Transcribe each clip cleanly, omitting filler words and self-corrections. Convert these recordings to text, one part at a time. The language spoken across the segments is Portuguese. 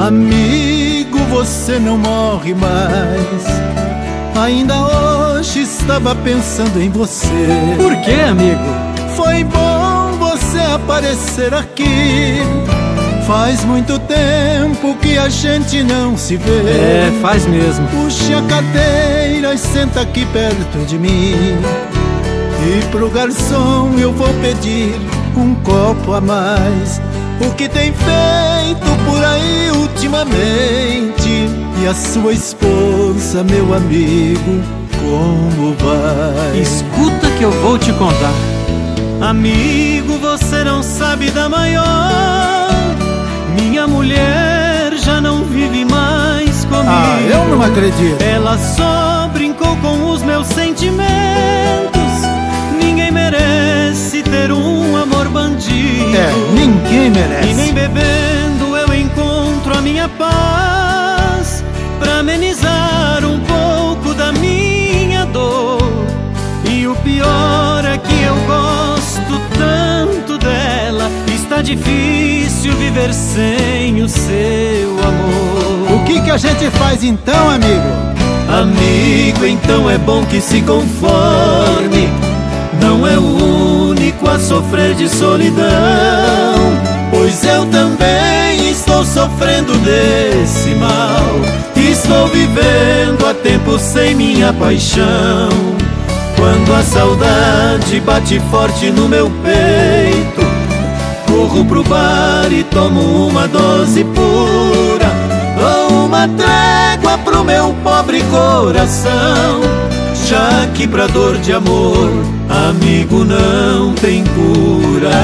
Amigo, você não morre mais. Ainda hoje estava pensando em você. Por que, amigo? Foi bom você aparecer aqui. Faz muito tempo que a gente não se vê. É, faz mesmo. Puxe a cadeira e senta aqui perto de mim. E pro garçom eu vou pedir um copo a mais. O que tem feito por aí ultimamente? E a sua esposa, meu amigo, como vai? Escuta que eu vou te contar. Amigo, você não sabe da maior. Minha mulher já não vive mais comigo. Ah, eu não acredito. Ela só brincou com os meus sentimentos. Ninguém merece ter um amor bandido. É, ninguém merece. E nem bebendo eu encontro a minha paz, pra amenizar um pouco da minha dor. E o pior é que eu gosto tanto dela. Está difícil viver sem o seu amor. O que a gente faz então, amigo? Amigo, então é bom que se conforme. Não é o único a sofrer de solidão, pois eu também estou sofrendo desse mal. Estou vivendo há tempo sem minha paixão. Quando a saudade bate forte no meu peito, corro pro bar e tomo uma dose pura. Dou uma trégua pro meu pobre coração, já que pra dor de amor, amigo, não tem cura.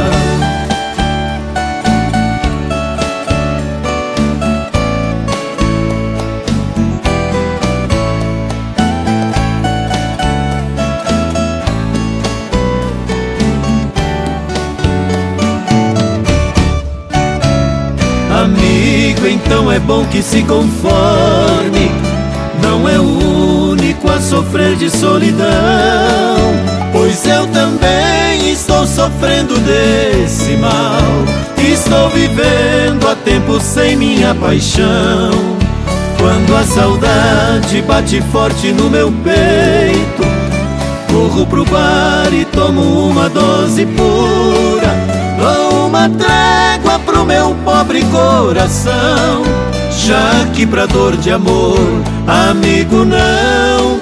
Amigo, então é bom que se conforme. Não é o único a sofrer de solidão, pois eu também estou sofrendo desse mal. Estou vivendo há tempo sem minha paixão. Quando a saudade bate forte no meu peito, corro pro bar e tomo uma dose pura. Dou uma trégua pro meu pobre coração, já que pra dor de amor, amigo, não